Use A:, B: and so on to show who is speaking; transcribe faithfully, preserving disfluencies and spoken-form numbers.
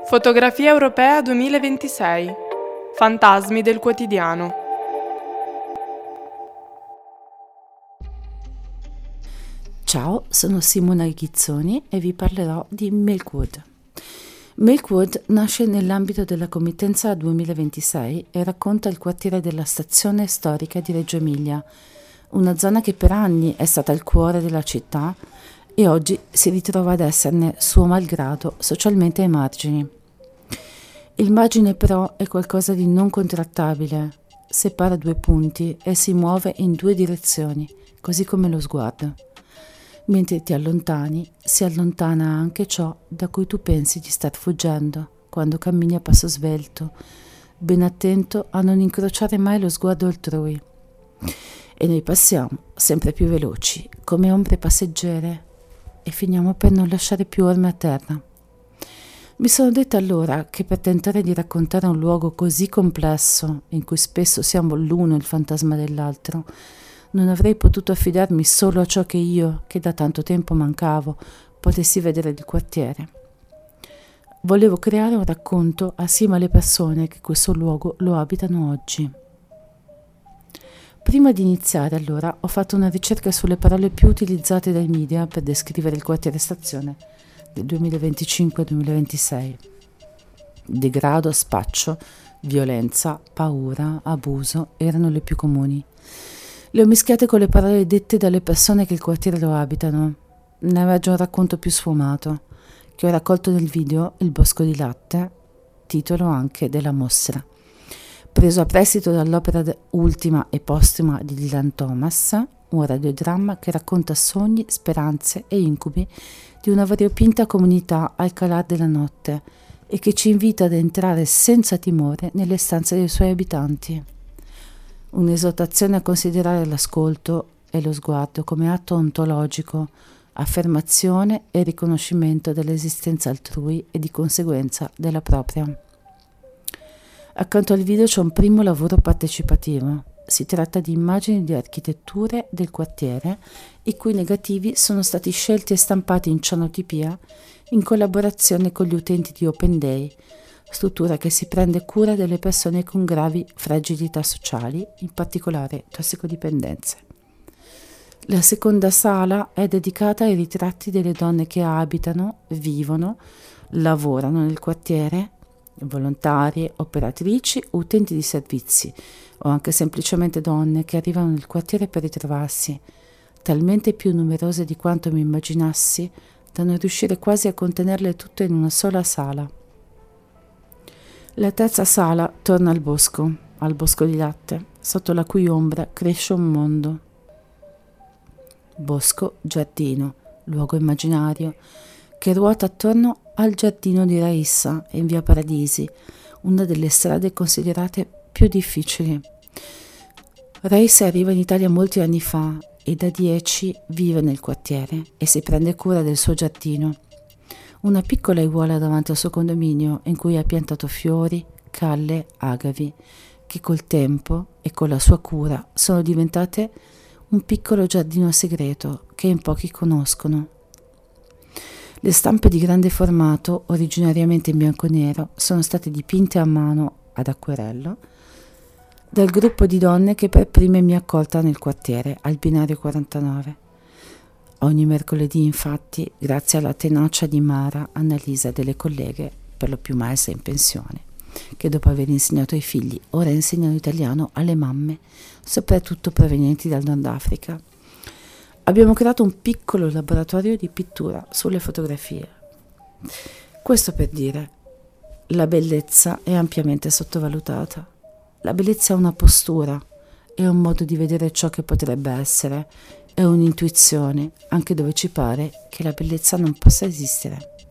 A: Fotografia Europea duemilaventisei. Fantasmi del quotidiano.
B: Ciao, sono Simona Ghizzoni e vi parlerò di Milkwood. Milkwood nasce nell'ambito della committenza duemilaventisei e racconta il quartiere della stazione storica di Reggio Emilia, una zona che per anni è stata il cuore della città e oggi si ritrova ad esserne, suo malgrado, socialmente ai margini. Il margine però è qualcosa di non contrattabile, separa due punti e si muove in due direzioni, così come lo sguardo. Mentre ti allontani, si allontana anche ciò da cui tu pensi di star fuggendo, quando cammini a passo svelto, ben attento a non incrociare mai lo sguardo altrui. E noi passiamo, sempre più veloci, come ombre passeggere, e finiamo per non lasciare più orme a terra. Mi sono detta allora che per tentare di raccontare un luogo così complesso, in cui spesso siamo l'uno il fantasma dell'altro, non avrei potuto affidarmi solo a ciò che io, che da tanto tempo mancavo, potessi vedere del quartiere. Volevo creare un racconto assieme alle persone che questo luogo lo abitano oggi. Prima di iniziare, allora, ho fatto una ricerca sulle parole più utilizzate dai media per descrivere il quartiere stazione del duemilaventicinque duemilaventisei. Degrado, spaccio, violenza, paura, abuso erano le più comuni. Le ho mischiate con le parole dette dalle persone che il quartiere lo abitano. Ne emerge un racconto più sfumato, che ho raccolto nel video Il bosco di latte, titolo anche della mostra. Preso a prestito dall'opera ultima e postuma di Dylan Thomas, un radiodramma che racconta sogni, speranze e incubi di una variopinta comunità al calar della notte e che ci invita ad entrare senza timore nelle stanze dei suoi abitanti. Un'esortazione a considerare l'ascolto e lo sguardo come atto ontologico, affermazione e riconoscimento dell'esistenza altrui e di conseguenza della propria. Accanto al video c'è un primo lavoro partecipativo. Si tratta di immagini di architetture del quartiere, i cui negativi sono stati scelti e stampati in cianotipia in collaborazione con gli utenti di Open Day, struttura che si prende cura delle persone con gravi fragilità sociali, in particolare tossicodipendenze. La seconda sala è dedicata ai ritratti delle donne che abitano, vivono, lavorano nel quartiere, volontarie, operatrici, utenti di servizi o anche semplicemente donne che arrivano nel quartiere per ritrovarsi, talmente più numerose di quanto mi immaginassi da non riuscire quasi a contenerle tutte in una sola sala. La terza sala torna al bosco, al bosco di latte, sotto la cui ombra cresce un mondo. Bosco, giardino, luogo immaginario, che ruota attorno al giardino di Raissa in via Paradisi, una delle strade considerate più difficili. Raissa arriva in Italia molti anni fa e da dieci vive nel quartiere e si prende cura del suo giardino. Una piccola aiuola davanti al suo condominio in cui ha piantato fiori, calle, agavi, che col tempo e con la sua cura sono diventate un piccolo giardino segreto che in pochi conoscono. Le stampe di grande formato, originariamente in bianco e nero, sono state dipinte a mano ad acquerello dal gruppo di donne che per prime mi ha accolta nel quartiere, al binario quarantanove. Ogni mercoledì, infatti, grazie alla tenacia di Mara, Annalisa e delle colleghe, per lo più maestre in pensione, che dopo aver insegnato ai figli ora insegnano italiano alle mamme, soprattutto provenienti dal Nord Africa, abbiamo creato un piccolo laboratorio di pittura sulle fotografie. Questo per dire, la bellezza è ampiamente sottovalutata. La bellezza è una postura, è un modo di vedere ciò che potrebbe essere, è un'intuizione, anche dove ci pare che la bellezza non possa esistere.